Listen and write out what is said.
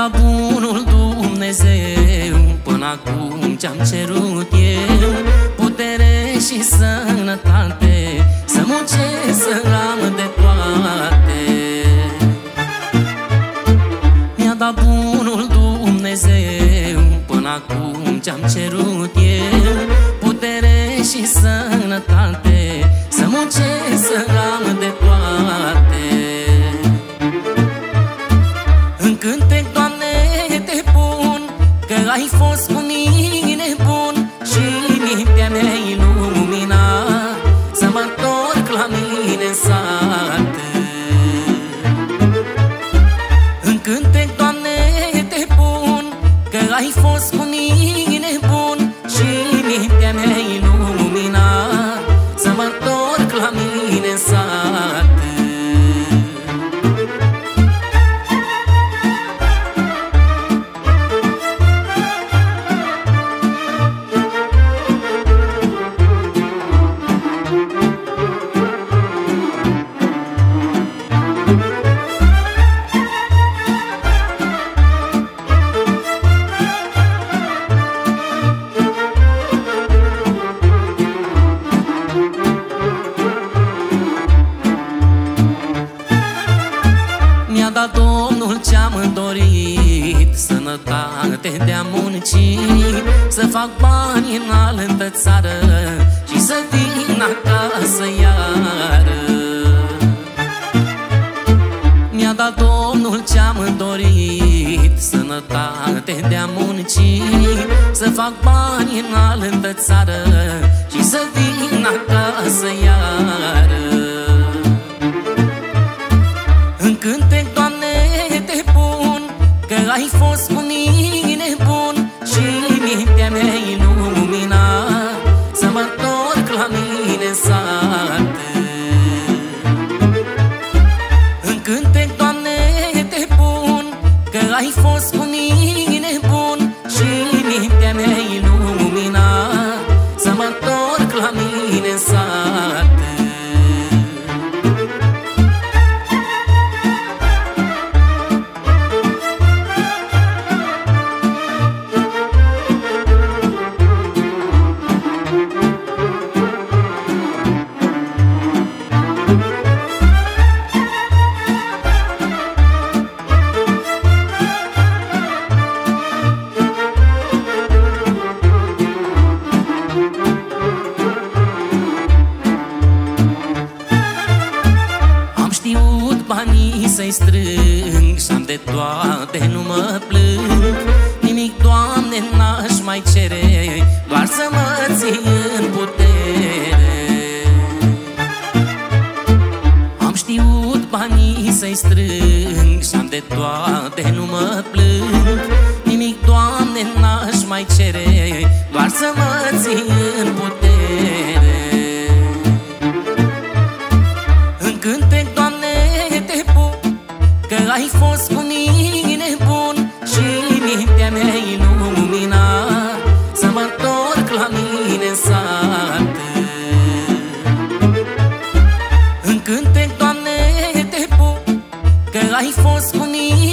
dat bunul Dumnezeu până acum ce-am cerut eu, putere și sănătate, să muncesc, să am de toate. Mi-a dat bunul Dumnezeu până acum ce-am cerut eu, putere și sănătate, să muncesc, să am de toate. În cântec, Doamne, te pun că ai fost cu mine bun și mintea mea iluminat, să mă întorc la mine în sat. În cântec, Doamne, te pun că ai fost cu mine bun și mintea mea iluminat, să mă întorc la mine în sat. Mi-a dat Domnul ce-am dorit, sănătate de-a muncit, să fac bani în altă țară și să vin acasă iară. Mi-a dat Domnul ce-am dorit, sănătate de-a muncit, să fac bani în altă țară și să vin acasă iară. În cântec, Doamne, te pun că ai fost cu mine bun și mintea mea iluminat, să mă întorc la mine în sat. În cântec, Doamne, te pun că ai fost cu mine bun și mintea mea iluminat, să mă întorc la mine în sat. Banii să-i strâng și-am de toate, nu mă plâng. Nimic, Doamne, n-aș mai cere, doar să mă ții în putere. Am știut banii să-i strâng și-am de toate, nu mă plâng. Nimic, Doamne, n-aș mai cere, doar să mă ții în putere. În cântec, Doamne, te pun că ai fost cu mine bun și mintea mea iluminat, să mă întorc la mine în sat. În cântec, Doamne, te pun că ai fost cu mine